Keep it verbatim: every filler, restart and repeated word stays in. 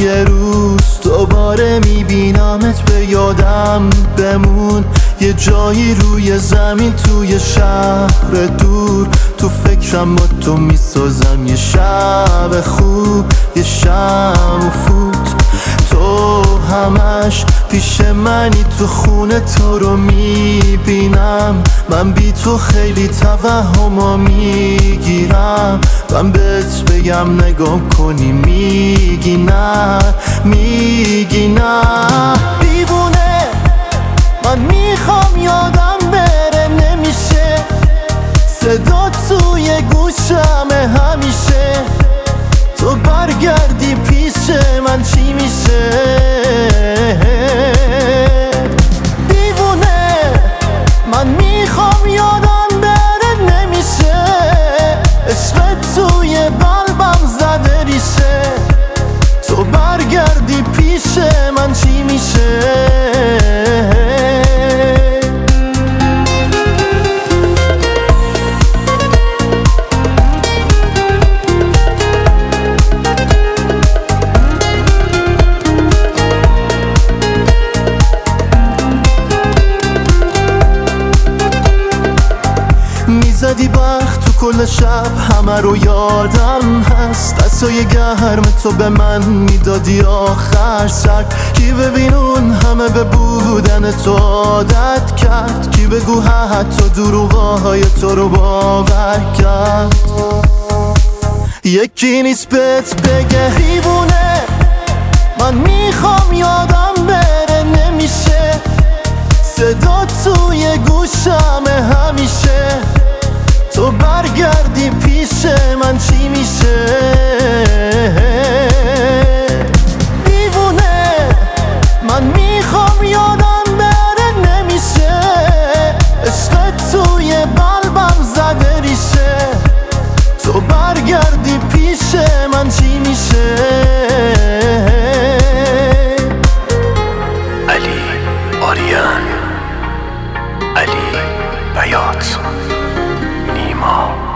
یه روز دوباره میبینمت به یادم بمون، یه جایی روی زمین توی شهر دور، تو فکرم با تو میسازم یه شب خوب، یه شم و فوت. تو همش پیش منی، تو خونه تو رو میبینم، من بی تو خیلی توهما میگیرم. من بهت بگم نگاه کنی میگی نه، میگی نه. دیوونه من میخوام یادم بره نمیشه، صدا توی گوشمه همیشه. تو برگردی پیش من چی میشه؟ دیوونه من میخوام یادم بره نمیشه، عشق توی قلبم زده ریشه. تو برگردی پیش من چی میشه؟ میزدی بخت تو کل شب، همه رو یادم هست. دستای گرم تو به من میدادی آخر سر. کی ببین اون همه به بودن تو عادت کرد، کی بگو حتی دروغای تو رو باور کرد. یکی نیست بهت بگه دیوونه من میخوام یادم بره نمیشه، صدا توی گوشمه همیشه. تو برگردی پیش من چی میشه؟ دیوونه من میخوام یادم بره نمیشه، عشق توی قلبم زده ریشه. تو برگردی پیش من چی میشه؟ علی آریان، علی بیات، نیما.